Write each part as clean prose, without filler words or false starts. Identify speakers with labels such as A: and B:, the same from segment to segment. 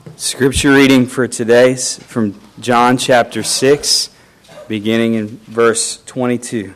A: Scripture reading for today is from John chapter 6, beginning in verse 22.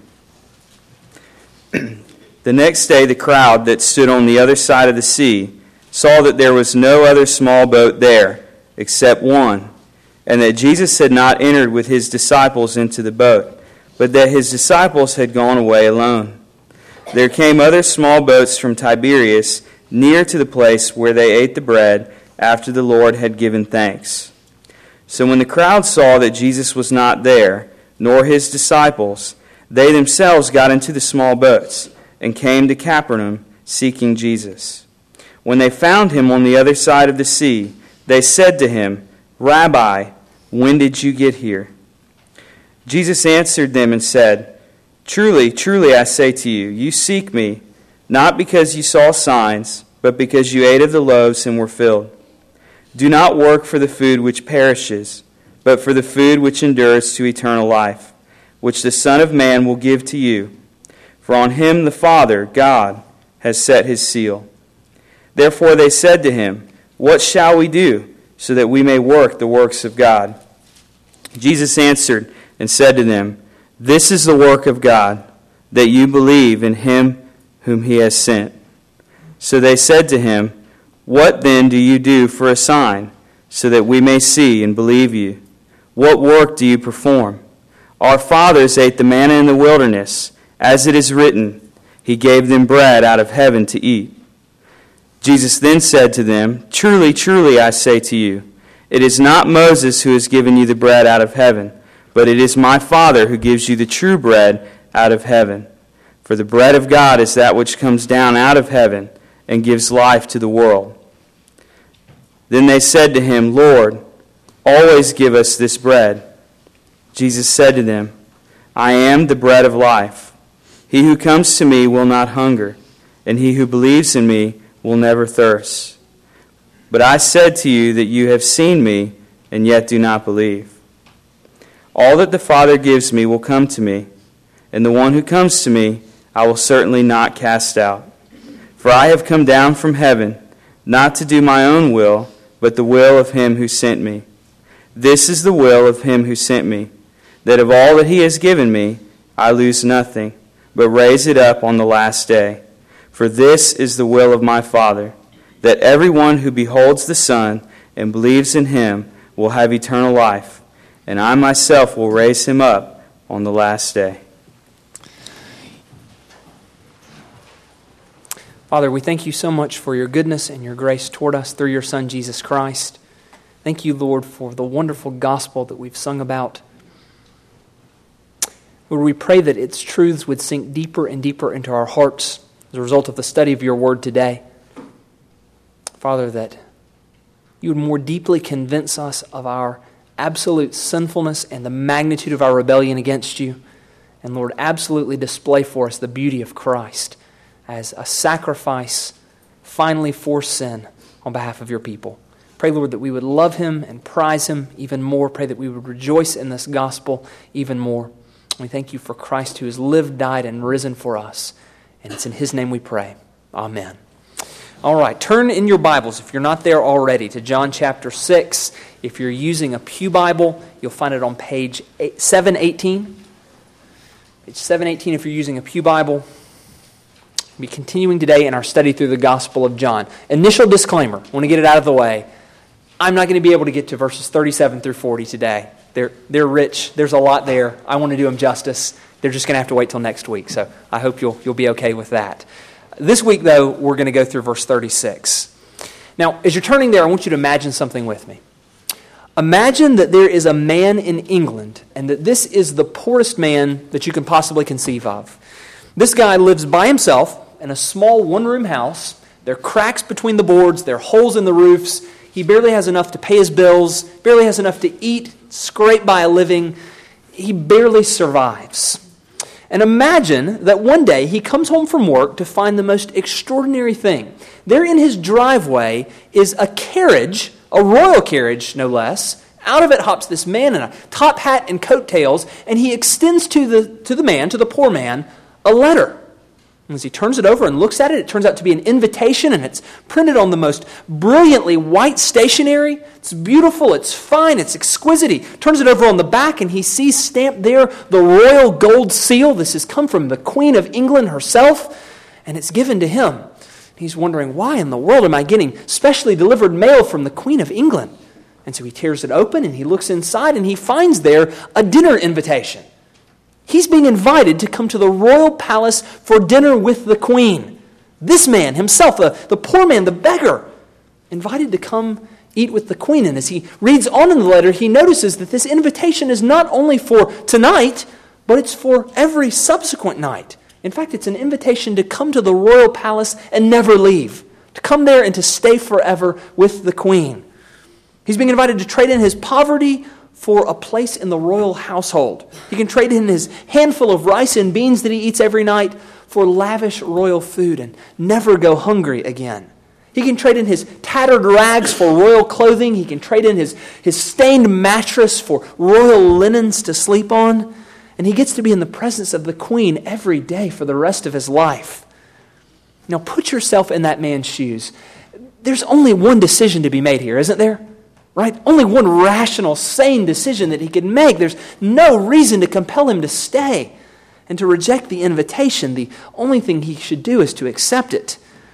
A: The next day the crowd that stood on the other side of the sea saw that there was no other small boat there except one, and that Jesus had not entered with his disciples into the boat, but that his disciples had gone away alone. There came other small boats from Tiberias near to the place where they ate the bread after the Lord had given thanks. So when the crowd saw that Jesus was not there, nor his disciples, they themselves got into the small boats and came to Capernaum seeking Jesus. When they found him on the other side of the sea, they said to him, "Rabbi, when did you get here?" Jesus answered them and said, "Truly, truly, I say to you, you seek me, not because you saw signs, but because you ate of the loaves and were filled. Do not work for the food which perishes, but for the food which endures to eternal life, which the Son of Man will give to you. For on him the Father, God, has set his seal." Therefore they said to him, "What shall we do, so that we may work the works of God?" Jesus answered and said to them, "This is the work of God, that you believe in him whom he has sent." So they said to him, "What then do you do for a sign, so that we may see and believe you? What work do you perform? Our fathers ate the manna in the wilderness, as it is written, he gave them bread out of heaven to eat." Jesus then said to them, "Truly, truly, I say to you, it is not Moses who has given you the bread out of heaven, but it is my Father who gives you the true bread out of heaven. For the bread of God is that which comes down out of heaven and gives life to the world." Then they said to him, "Lord, always give us this bread." Jesus said to them, "I am the bread of life. He who comes to me will not hunger, and he who believes in me will never thirst. But I said to you that you have seen me, and yet do not believe. All that the Father gives me will come to me, and the one who comes to me I will certainly not cast out. For I have come down from heaven, not to do my own will, but the will of him who sent me. This is the will of him who sent me, that of all that he has given me, I lose nothing, but raise it up on the last day. For this is the will of my Father, that everyone who beholds the Son and believes in him will have eternal life, and I myself will raise him up on the last day."
B: Father, we thank you so much for your goodness and your grace toward us through your Son, Jesus Christ. Thank you, Lord, for the wonderful gospel that we've sung about. Lord, we pray that its truths would sink deeper and deeper into our hearts as a result of the study of your word today. Father, that you would more deeply convince us of our absolute sinfulness and the magnitude of our rebellion against you. And Lord, absolutely display for us the beauty of Christ as a sacrifice finally for sin on behalf of your people. Pray, Lord, that we would love him and prize him even more. Pray that we would rejoice in this gospel even more. We thank you for Christ who has lived, died, and risen for us. And it's in his name we pray. Amen. All right, turn in your Bibles, if you're not there already, to John chapter 6. If you're using a Pew Bible, you'll find it on page 718. Page 718 if you're using a Pew Bible. We'll be continuing today in our study through the Gospel of John. Initial disclaimer, I want to get it out of the way. I'm not going to be able to get to verses 37 through 40 today. They're rich. There's a lot there. I want to do them justice. They're just going to have to wait till next week, so I hope you'll be okay with that. This week, though, we're going to go through verse 36. Now, as you're turning there, I want you to imagine something with me. Imagine that there is a man in England, and that this is the poorest man that you can possibly conceive of. This guy lives by himself in a small one-room house. There are cracks between the boards. There are holes in the roofs. He barely has enough to pay his bills, barely has enough to eat, scrape by a living. He barely survives. And imagine that one day he comes home from work to find the most extraordinary thing. There in his driveway is a carriage, a royal carriage no less. Out of it hops this man in a top hat and coattails, and he extends to the poor man, a letter. And as he turns it over and looks at it, it turns out to be an invitation, and it's printed on the most brilliantly white stationery. It's beautiful, it's fine, it's exquisite. He turns it over on the back, and he sees stamped there the royal gold seal. This has come from the Queen of England herself, and it's given to him. He's wondering, why in the world am I getting specially delivered mail from the Queen of England? And so he tears it open, and he looks inside, and he finds there a dinner invitation. He's being invited to come to the royal palace for dinner with the queen. This man himself, the poor man, the beggar, invited to come eat with the queen. And as he reads on in the letter, he notices that this invitation is not only for tonight, but it's for every subsequent night. In fact, it's an invitation to come to the royal palace and never leave, to come there and to stay forever with the queen. He's being invited to trade in his poverty for a place in the royal household. He can trade in his handful of rice and beans that he eats every night for lavish royal food and never go hungry again. He can trade in his tattered rags for royal clothing. He can trade in his stained mattress for royal linens to sleep on. And he gets to be in the presence of the queen every day for the rest of his life. Now put yourself in that man's shoes. There's only one decision to be made here, isn't there? Right? Only one rational, sane decision that he could make. There's no reason to compel him to stay and to reject the invitation. The only thing he should do is to accept it.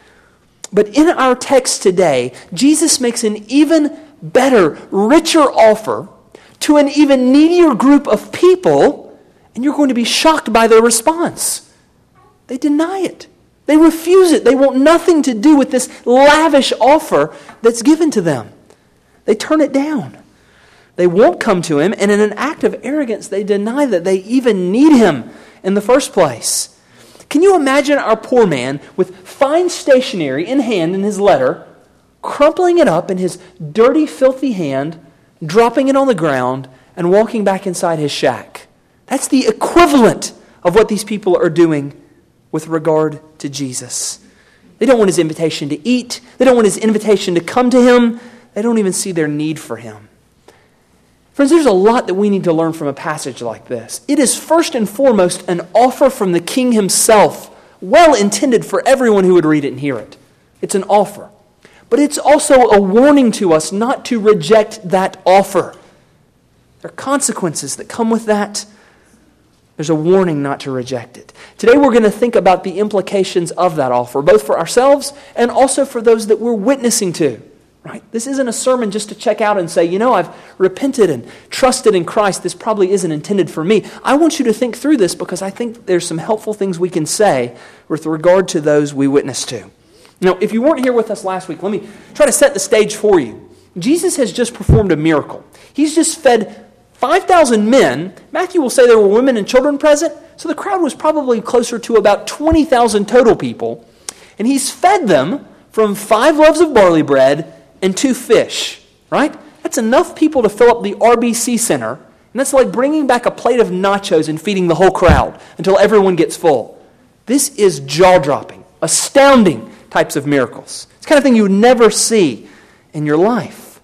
B: But in our text today, Jesus makes an even better, richer offer to an even needier group of people, and you're going to be shocked by their response. They deny it. They refuse it. They want nothing to do with this lavish offer that's given to them. They turn it down. They won't come to him, and in an act of arrogance, they deny that they even need him in the first place. Can you imagine our poor man with fine stationery in hand in his letter, crumpling it up in his dirty, filthy hand, dropping it on the ground, and walking back inside his shack? That's the equivalent of what these people are doing with regard to Jesus. They don't want his invitation to eat. They don't want his invitation to come to him. They don't even see their need for him. Friends, there's a lot that we need to learn from a passage like this. It is first and foremost an offer from the King himself, well intended for everyone who would read it and hear it. It's an offer. But it's also a warning to us not to reject that offer. There are consequences that come with that. There's a warning not to reject it. Today we're going to think about the implications of that offer, both for ourselves and also for those that we're witnessing to. Right? This isn't a sermon just to check out and say, I've repented and trusted in Christ. This probably isn't intended for me. I want you to think through this because I think there's some helpful things we can say with regard to those we witness to. Now, if you weren't here with us last week, let me try to set the stage for you. Jesus has just performed a miracle. He's just fed 5,000 men. Matthew will say there were women and children present, so the crowd was probably closer to about 20,000 total people. And he's fed them from 5 loaves of barley bread and 2 fish, right? That's enough people to fill up the RBC Center, and that's like bringing back a plate of nachos and feeding the whole crowd until everyone gets full. This is jaw-dropping, astounding types of miracles. It's the kind of thing you would never see in your life.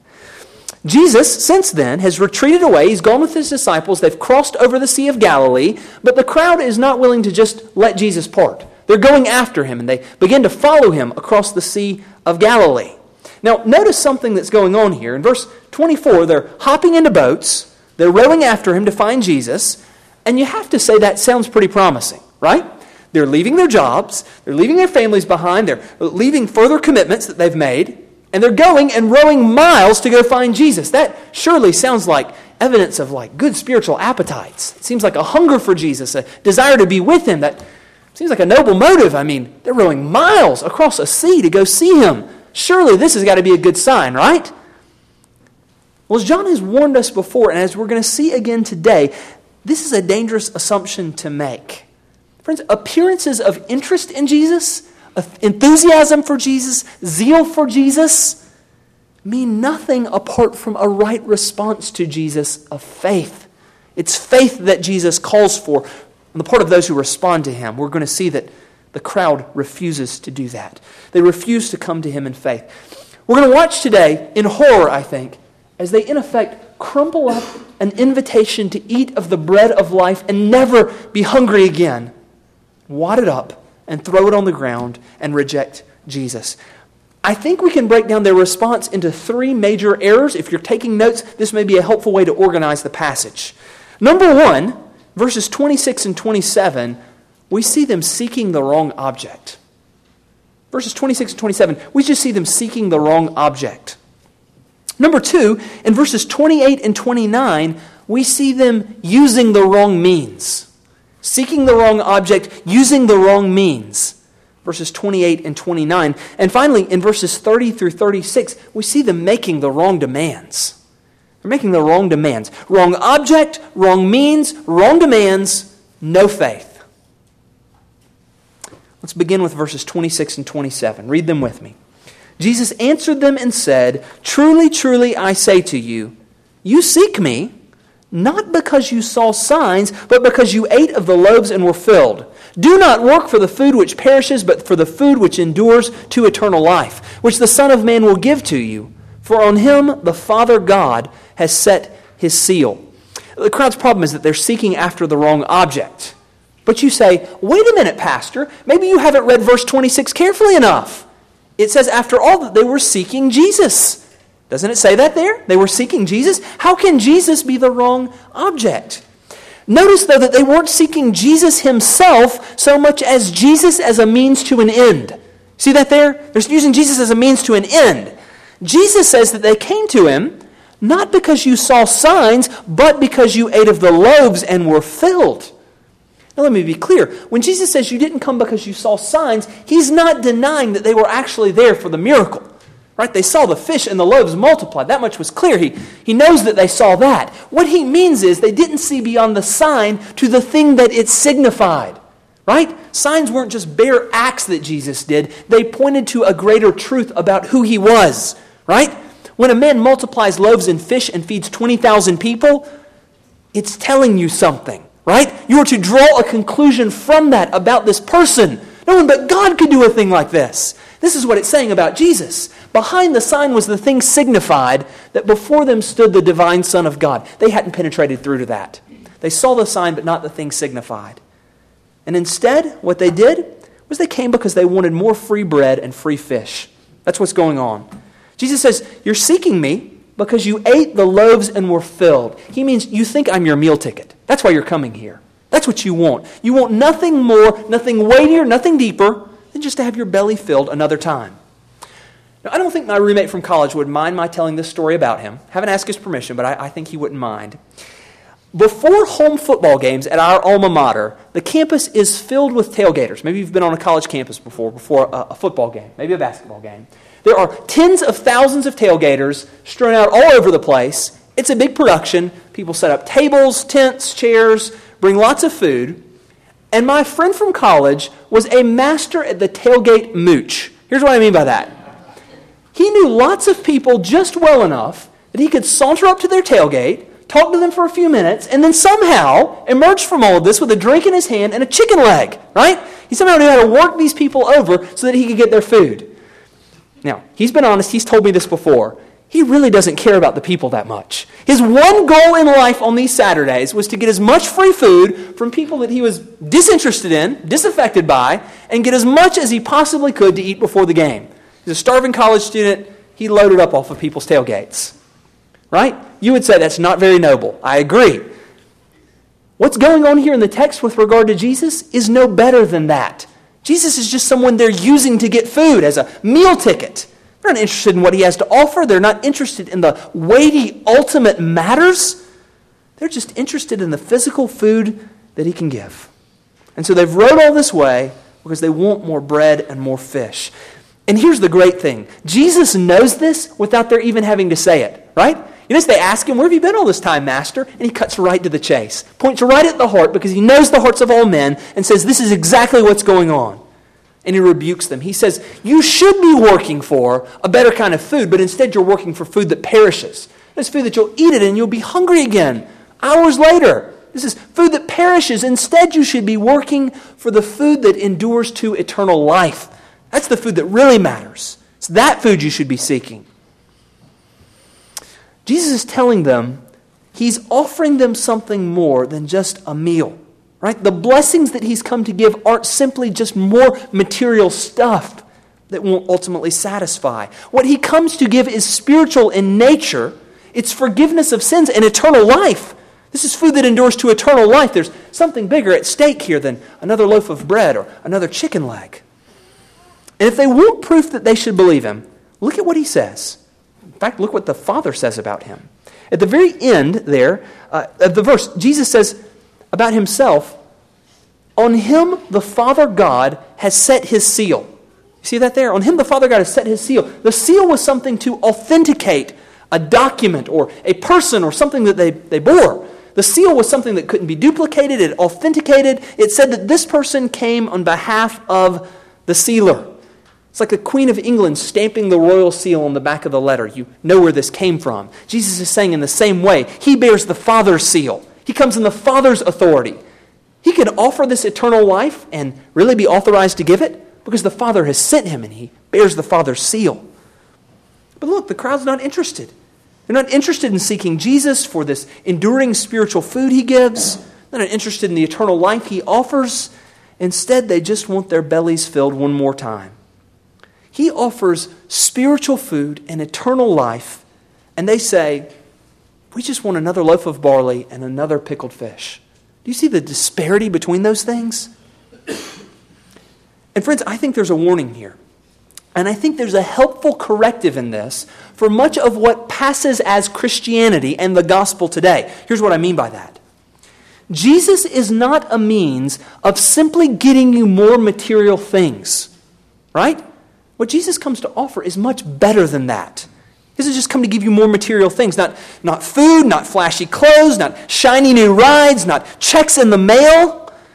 B: Jesus, since then, has retreated away. He's gone with his disciples. They've crossed over the Sea of Galilee, but the crowd is not willing to just let Jesus part. They're going after him, and they begin to follow him across the Sea of Galilee. Now, notice something that's going on here. In verse 24, they're hopping into boats. They're rowing after him to find Jesus. And you have to say that sounds pretty promising, right? They're leaving their jobs. They're leaving their families behind. They're leaving further commitments that they've made. And they're going and rowing miles to go find Jesus. That surely sounds like evidence of good spiritual appetites. It seems like a hunger for Jesus, a desire to be with him. That seems like a noble motive. I mean, they're rowing miles across a sea to go see him. Surely this has got to be a good sign, right? Well, as John has warned us before, and as we're going to see again today, this is a dangerous assumption to make. Friends, appearances of interest in Jesus, enthusiasm for Jesus, zeal for Jesus, mean nothing apart from a right response to Jesus of faith. It's faith that Jesus calls for on the part of those who respond to him. We're going to see that the crowd refuses to do that. They refuse to come to him in faith. We're going to watch today, in horror, I think, as they in effect crumple up an invitation to eat of the bread of life and never be hungry again, wad it up and throw it on the ground and reject Jesus. I think we can break down their response into three major errors. If you're taking notes, this may be a helpful way to organize the passage. Number one, verses 26 and 27, we see them seeking the wrong object. Verses 26 and 27, we just see them seeking the wrong object. Number two, in verses 28 and 29, we see them using the wrong means. Seeking the wrong object, using the wrong means. Verses 28 and 29. And finally, in verses 30 through 36, we see them making the wrong demands. They're making the wrong demands. Wrong object, wrong means, wrong demands, no faith. Let's begin with verses 26 and 27. Read them with me. Jesus answered them and said, "Truly, truly, I say to you, you seek me, not because you saw signs, but because you ate of the loaves and were filled. Do not work for the food which perishes, but for the food which endures to eternal life, which the Son of Man will give to you. For on him the Father God has set his seal." The crowd's problem is that they're seeking after the wrong object. But you say, wait a minute, Pastor, maybe you haven't read verse 26 carefully enough. It says, after all, that they were seeking Jesus. Doesn't it say that there? They were seeking Jesus? How can Jesus be the wrong object? Notice, though, that they weren't seeking Jesus himself so much as Jesus as a means to an end. See that there? They're using Jesus as a means to an end. Jesus says that they came to him not because you saw signs, but because you ate of the loaves and were filled. Now let me be clear. When Jesus says you didn't come because you saw signs, he's not denying that they were actually there for the miracle. Right? They saw the fish and the loaves multiplied. That much was clear. He knows that they saw that. What he means is they didn't see beyond the sign to the thing that it signified. Right? Signs weren't just bare acts that Jesus did. They pointed to a greater truth about who he was. Right? When a man multiplies loaves and fish and feeds 20,000 people, it's telling you something. Right? You are to draw a conclusion from that about this person. No one but God could do a thing like this. This is what it's saying about Jesus. Behind the sign was the thing signified that before them stood the divine Son of God. They hadn't penetrated through to that. They saw the sign, but not the thing signified. And instead, what they did was they came because they wanted more free bread and free fish. That's what's going on. Jesus says, you're seeking me because you ate the loaves and were filled. He means you think I'm your meal ticket. That's why you're coming here. That's what you want. You want nothing more, nothing weightier, nothing deeper than just to have your belly filled another time. Now, I don't think my roommate from college would mind my telling this story about him. Haven't asked his permission, but I think he wouldn't mind. Before home football games at our alma mater, the campus is filled with tailgaters. Maybe you've been on a college campus before a football game, maybe a basketball game. There are tens of thousands of tailgaters strewn out all over the place. It's a big production. People set up tables, tents, chairs, bring lots of food. And my friend from college was a master at the tailgate mooch. Here's what I mean by that. He knew lots of people just well enough that he could saunter up to their tailgate, talk to them for a few minutes, and then somehow emerge from all of this with a drink in his hand and a chicken leg, right? He somehow knew how to work these people over so that he could get their food. Now, he's been honest. He's told me this before. He really doesn't care about the people that much. His one goal in life on these Saturdays was to get as much free food from people that he was disinterested in, disaffected by, and get as much as he possibly could to eat before the game. He's a starving college student. He loaded up off of people's tailgates. Right? You would say that's not very noble. I agree. What's going on here in the text with regard to Jesus is no better than that. Jesus is just someone they're using to get food as a meal ticket. They're not interested in what he has to offer. They're not interested in the weighty, ultimate matters. They're just interested in the physical food that he can give. And so they've rode all this way because they want more bread and more fish. And here's the great thing. Jesus knows this without their even having to say it, right? You notice they ask him, where have you been all this time, Master? And he cuts right to the chase. Points right at the heart because he knows the hearts of all men and says, this is exactly what's going on. And he rebukes them. He says, you should be working for a better kind of food, but instead you're working for food that perishes. It's food that you'll eat it and you'll be hungry again hours later. This is food that perishes. Instead, you should be working for the food that endures to eternal life. That's the food that really matters. It's that food you should be seeking. Jesus is telling them he's offering them something more than just a meal. Right? The blessings that he's come to give aren't simply just more material stuff that won't ultimately satisfy. What he comes to give is spiritual in nature. It's forgiveness of sins and eternal life. This is food that endures to eternal life. There's something bigger at stake here than another loaf of bread or another chicken leg. And if they want proof that they should believe him, look at what he says. In fact, look what the Father says about him. At the very end there of the verse, Jesus says about himself, "On him the Father God has set his seal." You see that there? On him the Father God has set his seal. The seal was something to authenticate a document or a person or something that they bore. The seal was something that couldn't be duplicated. It authenticated. It said that this person came on behalf of the sealer. It's like the Queen of England stamping the royal seal on the back of the letter. You know where this came from. Jesus is saying in the same way, he bears the Father's seal. He comes in the Father's authority. He can offer this eternal life and really be authorized to give it because the Father has sent him and he bears the Father's seal. But look, the crowd's not interested. They're not interested in seeking Jesus for this enduring spiritual food he gives. They're not interested in the eternal life he offers. Instead, they just want their bellies filled one more time. He offers spiritual food and eternal life, and they say, "We just want another loaf of barley and another pickled fish." Do you see the disparity between those things? And friends, I think there's a warning here. And I think there's a helpful corrective in this for much of what passes as Christianity and the gospel today. Here's what I mean by that. Jesus is not a means of simply getting you more material things, right? What Jesus comes to offer is much better than that. He doesn't just come to give you more material things, not food, not flashy clothes, not shiny new rides, not checks in the mail.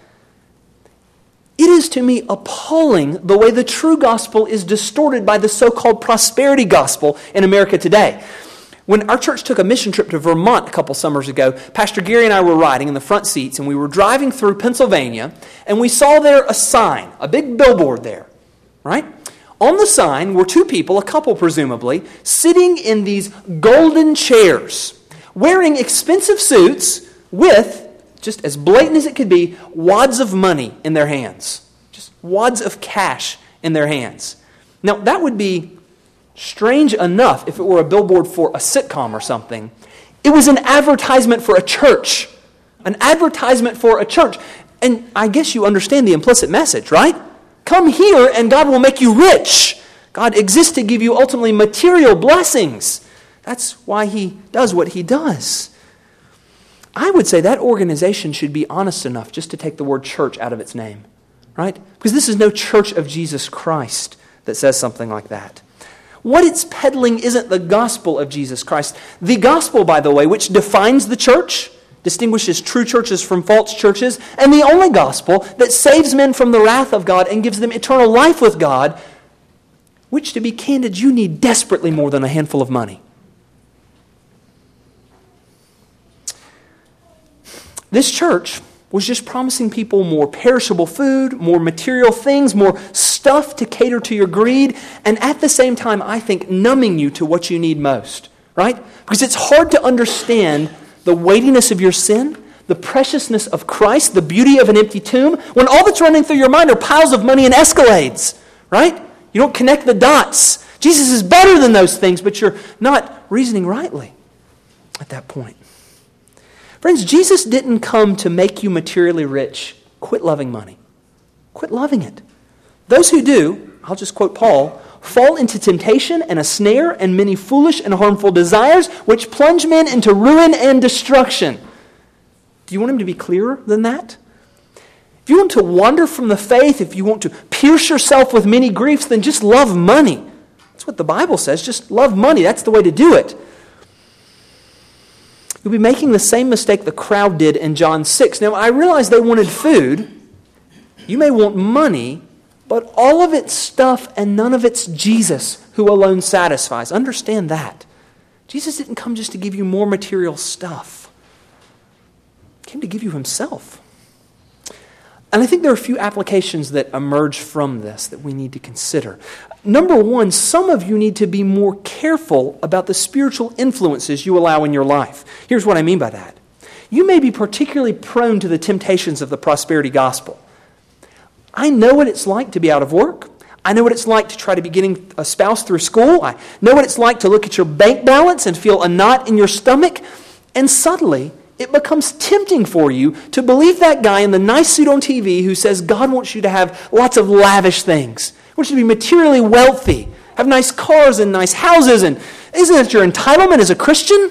B: It is to me appalling the way the true gospel is distorted by the so-called prosperity gospel in America today. When our church took a mission trip to Vermont a couple summers ago, Pastor Gary and I were riding in the front seats, and we were driving through Pennsylvania, and we saw there a sign, a big billboard there, right? On the sign were two people, a couple presumably, sitting in these golden chairs, wearing expensive suits with, just as blatant as it could be, wads of money in their hands. Just wads of cash in their hands. Now, that would be strange enough if it were a billboard for a sitcom or something. It was an advertisement for a church. An advertisement for a church. And I guess you understand the implicit message, right? Come here and God will make you rich. God exists to give you ultimately material blessings. That's why he does what he does. I would say that organization should be honest enough just to take the word church out of its name, right? Because this is no church of Jesus Christ that says something like that. What it's peddling isn't the gospel of Jesus Christ. The gospel, by the way, which defines the church, distinguishes true churches from false churches, and the only gospel that saves men from the wrath of God and gives them eternal life with God, which, to be candid, you need desperately more than a handful of money. This church was just promising people more perishable food, more material things, more stuff to cater to your greed, and at the same time, I think, numbing you to what you need most, right? Because it's hard to understand the weightiness of your sin, the preciousness of Christ, the beauty of an empty tomb, when all that's running through your mind are piles of money and Escalades, right? You don't connect the dots. Jesus is better than those things, but you're not reasoning rightly at that point. Friends, Jesus didn't come to make you materially rich. Quit loving money. Quit loving it. Those who do, I'll just quote Paul, fall into temptation and a snare and many foolish and harmful desires which plunge men into ruin and destruction. Do you want him to be clearer than that? If you want to wander from the faith, if you want to pierce yourself with many griefs, then just love money. That's what the Bible says. Just love money. That's the way to do it. You'll be making the same mistake the crowd did in John 6. Now, I realize they wanted food. You may want money, but all of it's stuff and none of it's Jesus who alone satisfies. Understand that. Jesus didn't come just to give you more material stuff. He came to give you himself. And I think there are a few applications that emerge from this that we need to consider. Number one, some of you need to be more careful about the spiritual influences you allow in your life. Here's what I mean by that. you may be particularly prone to the temptations of the prosperity gospel. I know what it's like to be out of work. I know what it's like to try to be getting a spouse through school. I know what it's like to look at your bank balance and feel a knot in your stomach. And suddenly, it becomes tempting for you to believe that guy in the nice suit on TV who says God wants you to have lots of lavish things. He wants you to be materially wealthy, have nice cars and nice houses. And isn't it your entitlement as a Christian?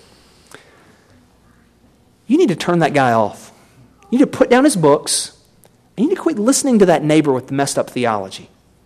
B: You need to turn that guy off. You need to put down his books. And you need to quit listening to that neighbor with the messed up theology.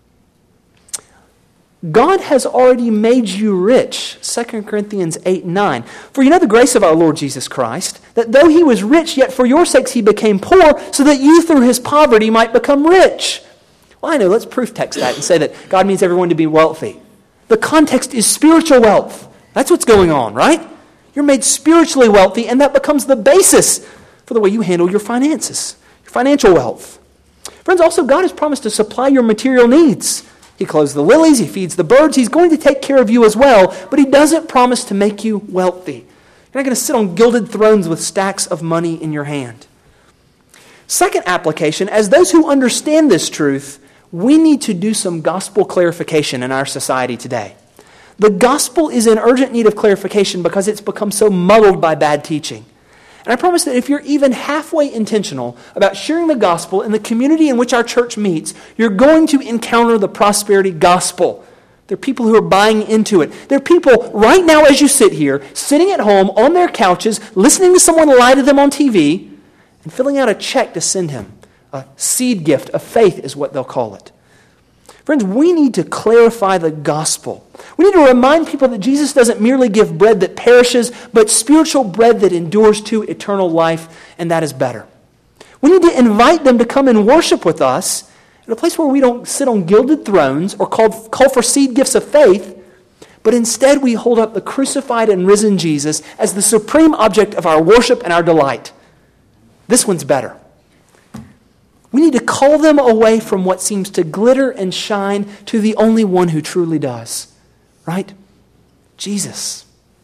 B: God has already made you rich, 2 Corinthians 8:9. For you know the grace of our Lord Jesus Christ, that though he was rich, yet for your sakes he became poor, so that you through his poverty might become rich. Well, I know, let's proof text that and say that God means everyone to be wealthy. The context is spiritual wealth. That's what's going on, right? You're made spiritually wealthy, and that becomes the basis for the way you handle your finances, your financial wealth. Friends, also God has promised to supply your material needs. He clothes the lilies, he feeds the birds, he's going to take care of you as well, but he doesn't promise to make you wealthy. You're not going to sit on gilded thrones with stacks of money in your hand. Second application, as those who understand this truth, we need to do some gospel clarification in our society today. The gospel is in urgent need of clarification because it's become so muddled by bad teaching. And I promise that if you're even halfway intentional about sharing the gospel in the community in which our church meets, you're going to encounter the prosperity gospel. There are people who are buying into it. There are people right now as you sit here, sitting at home on their couches, listening to someone lie to them on TV, and filling out a check to send him. A seed gift of faith is what they'll call it. Friends, we need to clarify the gospel. We need to remind people that Jesus doesn't merely give bread that perishes, but spiritual bread that endures to eternal life, and that is better. We need to invite them to come and worship with us in a place where we don't sit on gilded thrones or call for seed gifts of faith, but instead we hold up the crucified and risen Jesus as the supreme object of our worship and our delight. This one's better. We need to call them away from what seems to glitter and shine to the only one who truly does. Right? Jesus.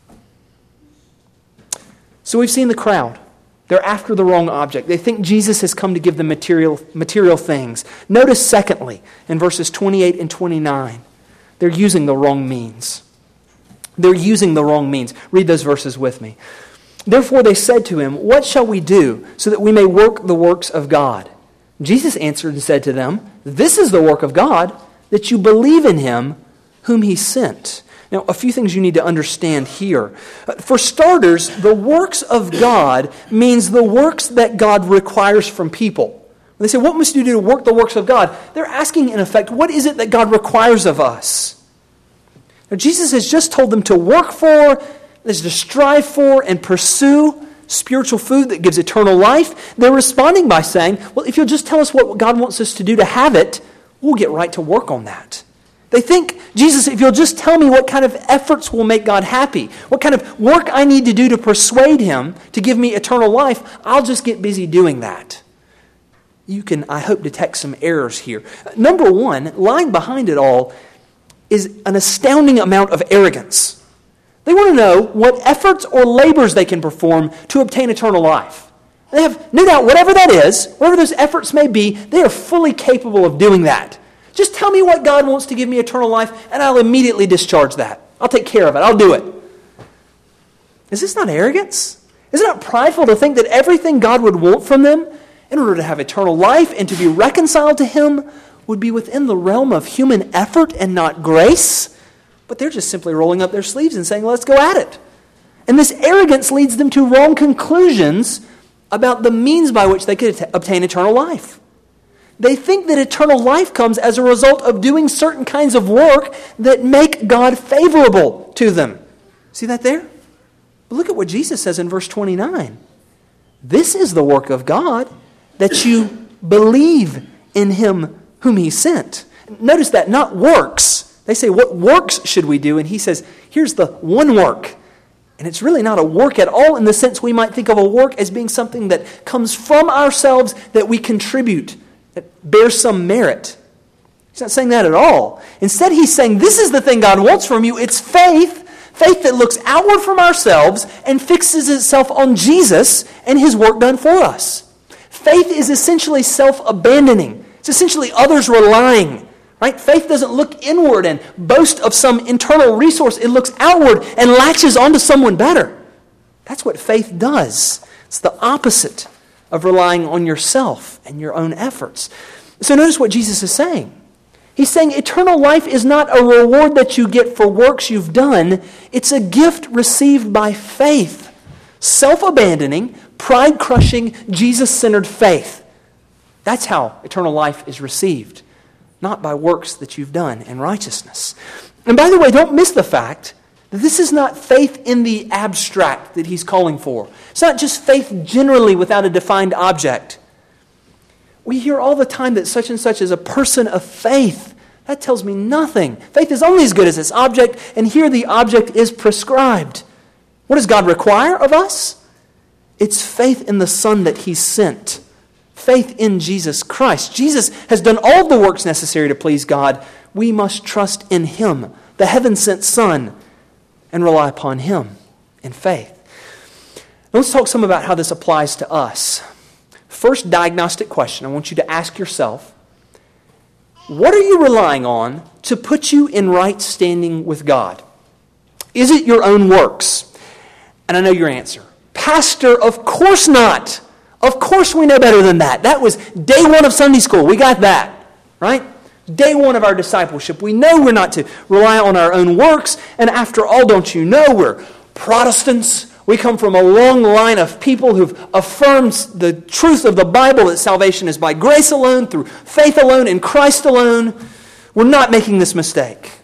B: So we've seen the crowd. They're after the wrong object. They think Jesus has come to give them material things. Notice secondly, in verses 28 and 29, they're using the wrong means. They're using the wrong means. Read those verses with me. Therefore they said to him, "What shall we do so that we may work the works of God?" Jesus answered and said to them, "This is the work of God, that you believe in him whom he sent." Now, a few things you need to understand here. For starters, the works of God means the works that God requires from people. When they say, what must you do to work the works of God? They're asking, in effect, what is it that God requires of us? Now, Jesus has just told them to work for, to strive for, and pursue spiritual food that gives eternal life. They're responding by saying, well, if you'll just tell us what God wants us to do to have it, we'll get right to work on that. They think, Jesus, if you'll just tell me what kind of efforts will make God happy, what kind of work I need to do to persuade him to give me eternal life, I'll just get busy doing that. You can, I hope, detect some errors here. Number one, lying behind it all is an astounding amount of arrogance. They want to know what efforts or labors they can perform to obtain eternal life. They have no doubt whatever that is, whatever those efforts may be, they are fully capable of doing that. Just tell me what God wants to give me eternal life, and I'll immediately discharge that. I'll take care of it. I'll do it. Is this not arrogance? Is it not prideful to think that everything God would want from them in order to have eternal life and to be reconciled to him would be within the realm of human effort and not grace? But they're just simply rolling up their sleeves and saying, let's go at it. And this arrogance leads them to wrong conclusions about the means by which they could obtain eternal life. They think that eternal life comes as a result of doing certain kinds of work that make God favorable to them. See that there? But look at what Jesus says in verse 29. This is the work of God, that you believe in him whom he sent. Notice that, not works. They say, what works should we do? And he says, here's the one work. And it's really not a work at all in the sense we might think of a work as being something that comes from ourselves, that we contribute, that bears some merit. He's not saying that at all. Instead, he's saying, this is the thing God wants from you. It's faith Faith that looks outward from ourselves and fixes itself on Jesus and His work done for us. Faith is essentially self-abandoning. It's essentially others relying. Right? Faith doesn't look inward and boast of some internal resource. It looks outward and latches onto someone better. That's what faith does. It's the opposite of relying on yourself and your own efforts. So notice what Jesus is saying. He's saying eternal life is not a reward that you get for works you've done. It's a gift received by faith. Self-abandoning, pride-crushing, Jesus-centered faith. That's how eternal life is received. Not by works that you've done in righteousness. And by the way, don't miss the fact that this is not faith in the abstract that he's calling for. It's not just faith generally without a defined object. We hear all the time that such and such is a person of faith. That tells me nothing. Faith is only as good as its object, and here the object is prescribed. What does God require of us? It's faith in the Son that He sent. Faith in Jesus Christ. Jesus has done all the works necessary to please God. We must trust in Him, the heaven-sent Son, and rely upon Him in faith. Now let's talk some about how this applies to us. First diagnostic question I want you to ask yourself, what are you relying on to put you in right standing with God? Is it your own works? And I know your answer. Pastor, of course not. Of course we know better than that. That was day one of Sunday school. We got that, right? Day one of our discipleship. We know we're not to rely on our own works. And after all, don't you know, we're Protestants. We come from a long line of people who've affirmed the truth of the Bible, that salvation is by grace alone, through faith alone, in Christ alone. We're not making this mistake.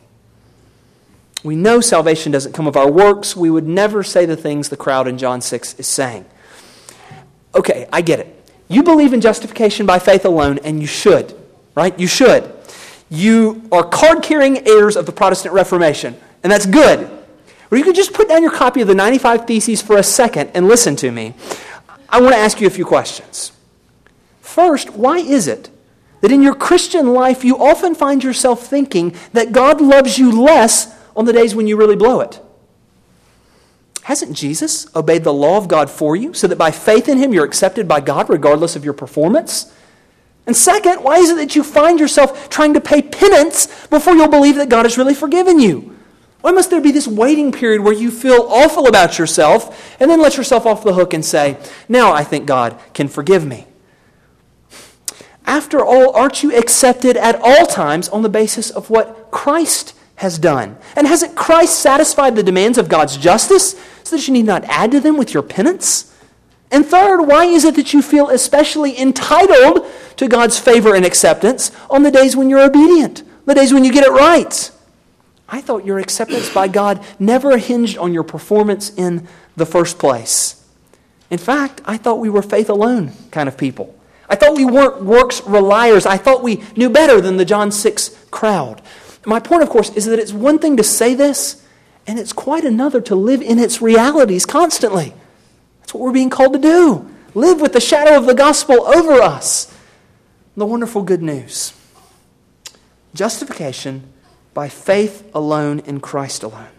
B: We know salvation doesn't come of our works. We would never say the things the crowd in John 6 is saying. Okay, I get it. You believe in justification by faith alone, and you should, right? You should. You are card-carrying heirs of the Protestant Reformation, and that's good. Or you could just put down your copy of the 95 Theses for a second and listen to me. I want to ask you a few questions. First, why is it that in your Christian life you often find yourself thinking that God loves you less on the days when you really blow it? Hasn't Jesus obeyed the law of God for you so that by faith in Him you're accepted by God regardless of your performance? And second, why is it that you find yourself trying to pay penance before you'll believe that God has really forgiven you? Why must there be this waiting period where you feel awful about yourself and then let yourself off the hook and say, now I think God can forgive me? After all, aren't you accepted at all times on the basis of what Christ has done? And hasn't Christ satisfied the demands of God's justice so that you need not add to them with your penance? And third, why is it that you feel especially entitled to God's favor and acceptance on the days when you're obedient, the days when you get it right? I thought your acceptance by God never hinged on your performance in the first place. In fact, I thought we were faith alone kind of people. I thought we weren't works reliers. I thought we knew better than the John 6 crowd. My point, of course, is that it's one thing to say this, and it's quite another to live in its realities constantly. That's what we're being called to do. Live with the shadow of the gospel over us. The wonderful good news. Justification by faith alone in Christ alone.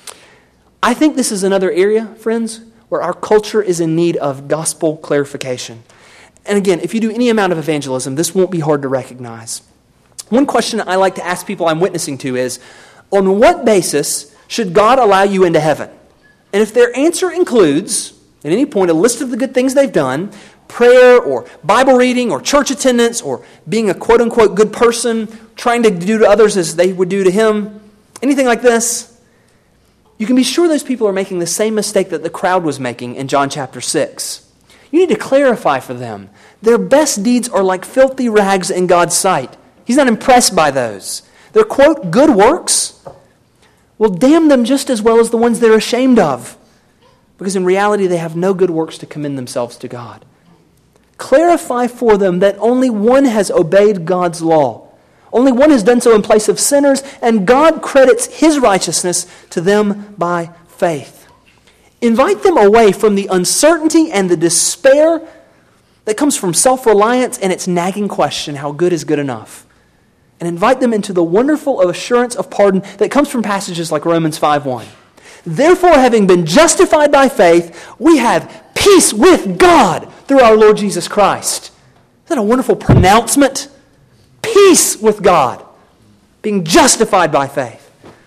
B: I think this is another area, friends, where our culture is in need of gospel clarification. And again, if you do any amount of evangelism, this won't be hard to recognize. One question I like to ask people I'm witnessing to is, on what basis should God allow you into heaven? And if their answer includes, at any point, a list of the good things they've done, prayer or Bible reading or church attendance or being a quote-unquote good person, trying to do to others as they would do to Him, anything like this, you can be sure those people are making the same mistake that the crowd was making in John chapter 6. You need to clarify for them. Their best deeds are like filthy rags in God's sight. He's not impressed by those. Their, quote, good works will damn them just as well as the ones they're ashamed of, because in reality they have no good works to commend themselves to God. Clarify for them that only one has obeyed God's law. Only one has done so in place of sinners, and God credits His righteousness to them by faith. Invite them away from the uncertainty and the despair that comes from self-reliance and its nagging question, how good is good enough? And invite them into the wonderful assurance of pardon that comes from passages like Romans 5:1. Therefore, having been justified by faith, we have peace with God through our Lord Jesus Christ. Isn't that a wonderful pronouncement? Peace with God, being justified by faith.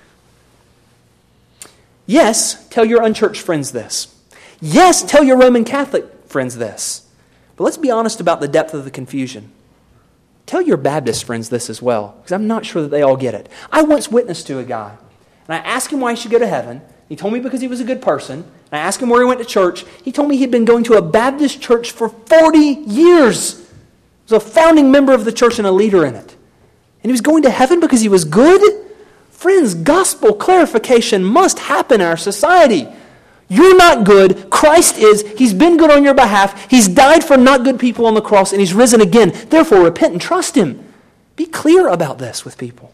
B: Yes, tell your unchurched friends this. Yes, tell your Roman Catholic friends this. But let's be honest about the depth of the confusion. Tell your Baptist friends this as well, because I'm not sure that they all get it. I once witnessed to a guy, and I asked him why he should go to heaven. He told me because he was a good person. And I asked him where he went to church. He told me he'd been going to a Baptist church for 40 years. He was a founding member of the church and a leader in it. And he was going to heaven because he was good? Friends, gospel clarification must happen in our society. You're not good. Christ is. He's been good on your behalf. He's died for not good people on the cross, and He's risen again. Therefore, repent and trust Him. Be clear about this with people.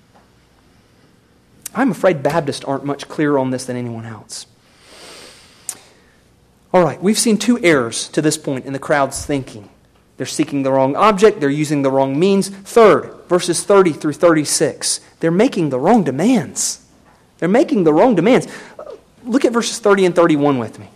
B: I'm afraid Baptists aren't much clearer on this than anyone else. All right, we've seen two errors to this point in the crowd's thinking. They're seeking the wrong object. They're using the wrong means. Third, verses 30 through 36. They're making the wrong demands. They're making the wrong demands. Look at verses 30 and 31 with me.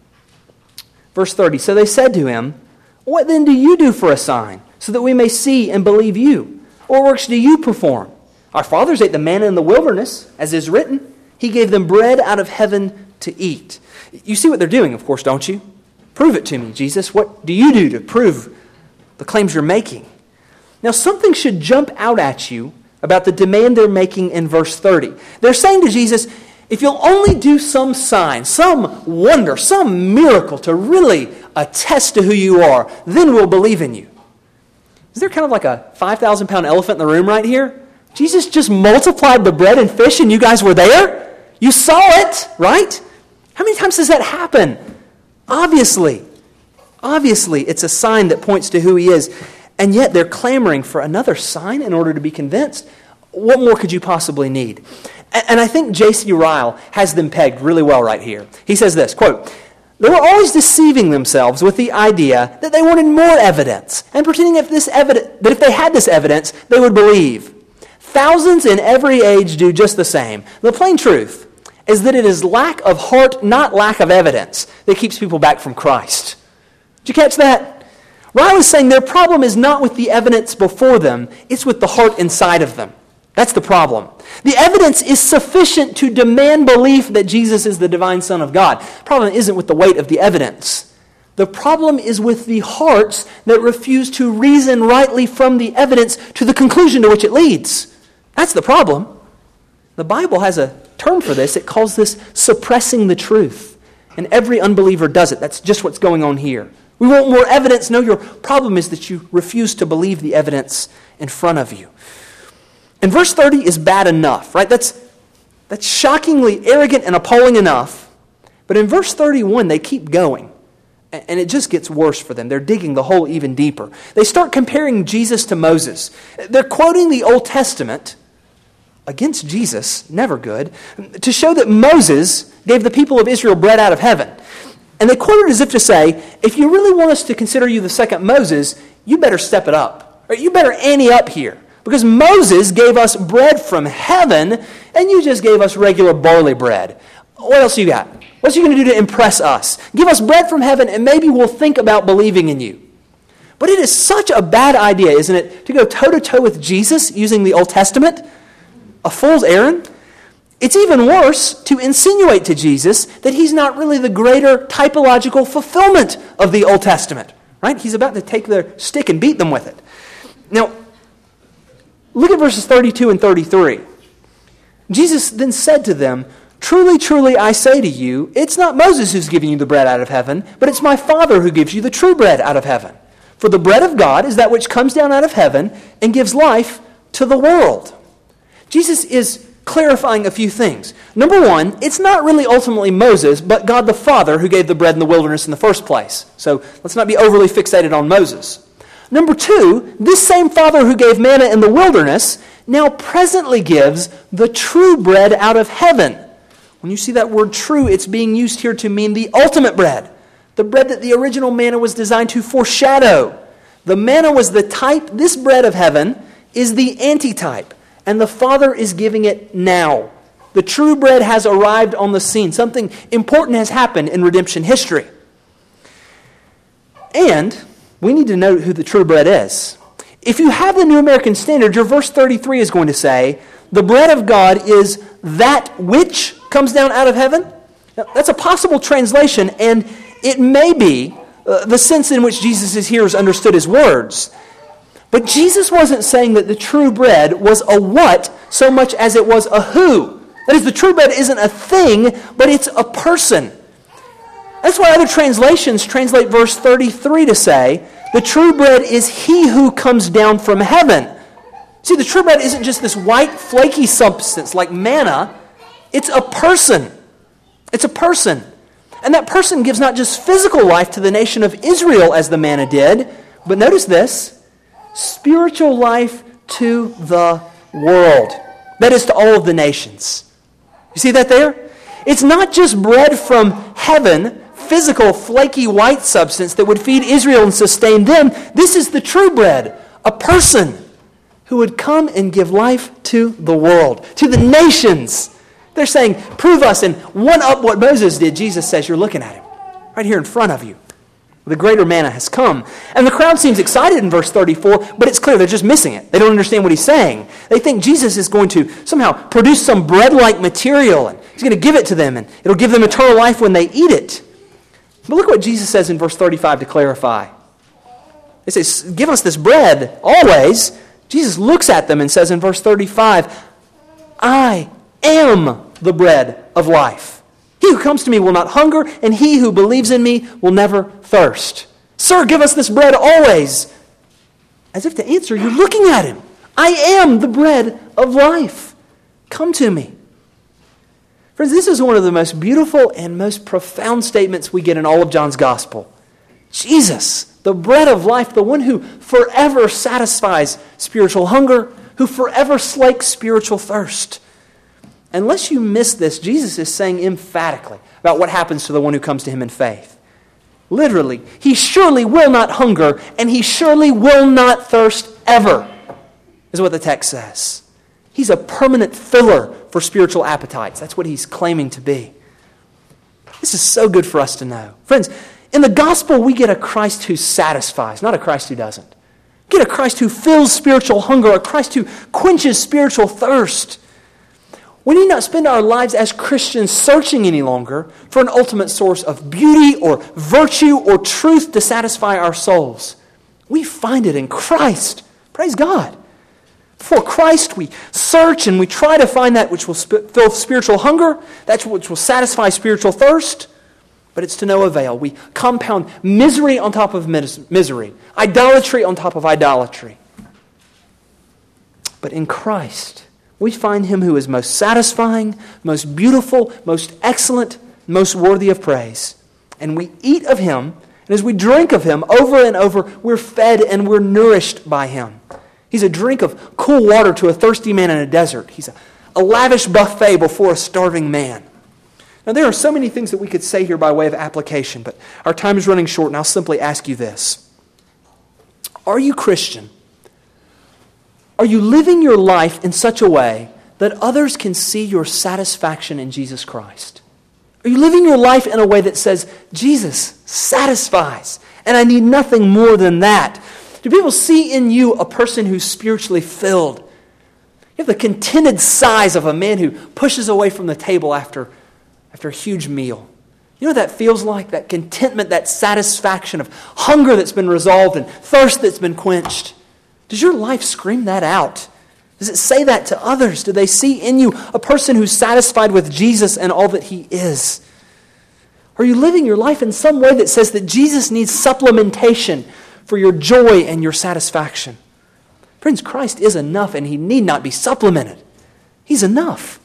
B: Verse 30, so they said to him, what then do you do for a sign, so that we may see and believe you? What works do you perform? Our fathers ate the manna in the wilderness, as is written. He gave them bread out of heaven to eat. You see what they're doing, of course, don't you? Prove it to me, Jesus. What do you do to prove the claims you're making? Now, something should jump out at you about the demand they're making in verse 30. They're saying to Jesus, if you'll only do some sign, some wonder, some miracle to really attest to who you are, then we'll believe in you. Is there kind of like a 5,000-pound elephant in the room right here? Jesus just multiplied the bread and fish and you guys were there? You saw it, right? How many times does that happen? Obviously, it's a sign that points to who He is. And yet they're clamoring for another sign in order to be convinced. What more could you possibly need? And I think J.C. Ryle has them pegged really well right here. He says this, quote, they were always deceiving themselves with the idea that they wanted more evidence and pretending that if they had this evidence, they would believe. Thousands in every age do just the same. The plain truth is that it is lack of heart, not lack of evidence, that keeps people back from Christ. Did you catch that? Ryle is saying their problem is not with the evidence before them, it's with the heart inside of them. That's the problem. The evidence is sufficient to demand belief that Jesus is the divine Son of God. The problem isn't with the weight of the evidence. The problem is with the hearts that refuse to reason rightly from the evidence to the conclusion to which it leads. That's the problem. The Bible has a term for this. It calls this suppressing the truth. And every unbeliever does it. That's just what's going on here. We want more evidence. No, your problem is that you refuse to believe the evidence in front of you. And verse 30 is bad enough, right? That's shockingly arrogant and appalling enough. But in verse 31, they keep going. And it just gets worse for them. They're digging the hole even deeper. They start comparing Jesus to Moses. They're quoting the Old Testament against Jesus, never good, to show that Moses gave the people of Israel bread out of heaven. And they quote it as if to say, if you really want us to consider you the second Moses, you better step it up. Or you better ante up here. Because Moses gave us bread from heaven, and you just gave us regular barley bread. What else you got? What's you going to do to impress us? Give us bread from heaven, and maybe we'll think about believing in you. But it is such a bad idea, isn't it, to go toe-to-toe with Jesus using the Old Testament? A fool's errand? It's even worse to insinuate to Jesus that He's not really the greater typological fulfillment of the Old Testament. Right? He's about to take their stick and beat them with it. Now, look at verses 32 and 33. Jesus then said to them, truly, truly, I say to you, it's not Moses who's giving you the bread out of heaven, but it's my Father who gives you the true bread out of heaven. For the bread of God is that which comes down out of heaven and gives life to the world. Jesus is clarifying a few things. Number one, it's not really ultimately Moses, but God the Father who gave the bread in the wilderness in the first place. So let's not be overly fixated on Moses. Number two, this same Father who gave manna in the wilderness now presently gives the true bread out of heaven. When you see that word true, it's being used here to mean the ultimate bread. The bread that the original manna was designed to foreshadow. The manna was the type. This bread of heaven is the antitype. And the Father is giving it now. The true bread has arrived on the scene. Something important has happened in redemption history. And we need to know who the true bread is. If you have the New American Standard, your verse 33 is going to say, the bread of God is that which comes down out of heaven. Now, that's a possible translation, and it may be the sense in which Jesus' hearers understood his words. But Jesus wasn't saying that the true bread was a what so much as it was a who. That is, the true bread isn't a thing, but it's a person. That's why other translations translate verse 33 to say, the true bread is he who comes down from heaven. See, the true bread isn't just this white, flaky substance like manna. It's a person. It's a person. And that person gives not just physical life to the nation of Israel as the manna did, but notice this, spiritual life to the world. That is, to all of the nations. You see that there? It's not just bread from heaven, physical, flaky, white substance that would feed Israel and sustain them. This is the true bread, a person who would come and give life to the world, to the nations. They're saying, prove us and one up what Moses did. Jesus says, you're looking at him right here in front of you. The greater manna has come. And the crowd seems excited in verse 34, but it's clear they're just missing it. They don't understand what he's saying. They think Jesus is going to somehow produce some bread-like material, and he's going to give it to them, and it'll give them eternal life when they eat it. But look what Jesus says in verse 35 to clarify. It says, give us this bread always. Jesus looks at them and says in verse 35, I am the bread of life. He who comes to me will not hunger, and he who believes in me will never thirst. Sir, give us this bread always. As if to answer, you're looking at him. I am the bread of life. Come to me. Friends, this is one of the most beautiful and most profound statements we get in all of John's gospel. Jesus, the bread of life, the one who forever satisfies spiritual hunger, who forever slakes spiritual thirst. Unless you miss this, Jesus is saying emphatically about what happens to the one who comes to him in faith. Literally, he surely will not hunger, and he surely will not thirst ever, is what the text says. He's a permanent filler for spiritual appetites. That's what he's claiming to be. This is so good for us to know. Friends, in the gospel, we get a Christ who satisfies, not a Christ who doesn't. We get a Christ who fills spiritual hunger, a Christ who quenches spiritual thirst. We need not spend our lives as Christians searching any longer for an ultimate source of beauty or virtue or truth to satisfy our souls. We find it in Christ. Praise God. For Christ, we search and we try to find that which will fill spiritual hunger, that which will satisfy spiritual thirst, but it's to no avail. We compound misery on top of misery, idolatry on top of idolatry. But in Christ, we find him who is most satisfying, most beautiful, most excellent, most worthy of praise. And we eat of him, and as we drink of him over and over, we're fed and we're nourished by him. He's a drink of cool water to a thirsty man in a desert. He's a lavish buffet before a starving man. Now, there are so many things that we could say here by way of application, but our time is running short, and I'll simply ask you this. Are you Christian? Are you living your life in such a way that others can see your satisfaction in Jesus Christ? Are you living your life in a way that says, Jesus satisfies, and I need nothing more than that? Do people see in you a person who's spiritually filled? You have the contented sighs of a man who pushes away from the table after a huge meal. You know what that feels like? That contentment, that satisfaction of hunger that's been resolved and thirst that's been quenched. Does your life scream that out? Does it say that to others? Do they see in you a person who's satisfied with Jesus and all that he is? Are you living your life in some way that says that Jesus needs supplementation for your joy and your satisfaction? Friends, Christ is enough and he need not be supplemented. He's enough.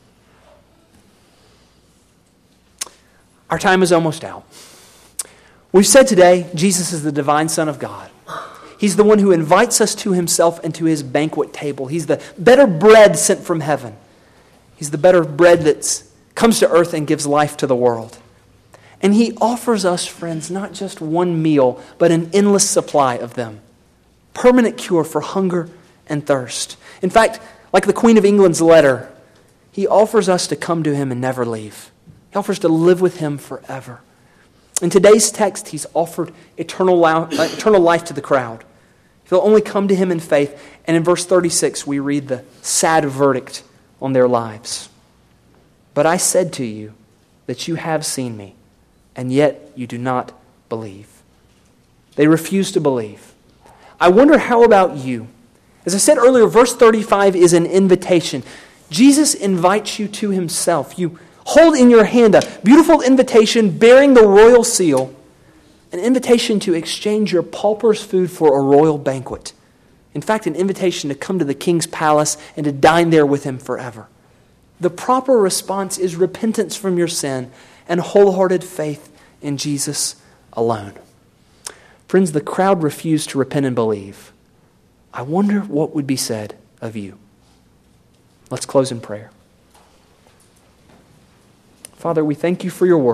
B: Our time is almost out. We've said today, Jesus is the divine Son of God. He's the one who invites us to himself and to his banquet table. He's the better bread sent from heaven. He's the better bread that comes to earth and gives life to the world. And he offers us, friends, not just one meal, but an endless supply of them. Permanent cure for hunger and thirst. In fact, like the Queen of England's letter, He offers us to come to him and never leave. He offers to live with him forever. In today's text, he's offered eternal life to the crowd. They'll only come to him in faith. And in verse 36, we read the sad verdict on their lives. But I said to you that you have seen me, and yet you do not believe. They refuse to believe. I wonder, how about you? As I said earlier, verse 35 is an invitation. Jesus invites you to himself. You hold in your hand a beautiful invitation bearing the royal seal, an invitation to exchange your pauper's food for a royal banquet. In fact, an invitation to come to the king's palace and to dine there with him forever. The proper response is repentance from your sin and wholehearted faith in Jesus alone. Friends, the crowd refused to repent and believe. I wonder what would be said of you. Let's close in prayer. Father, we thank you for your word.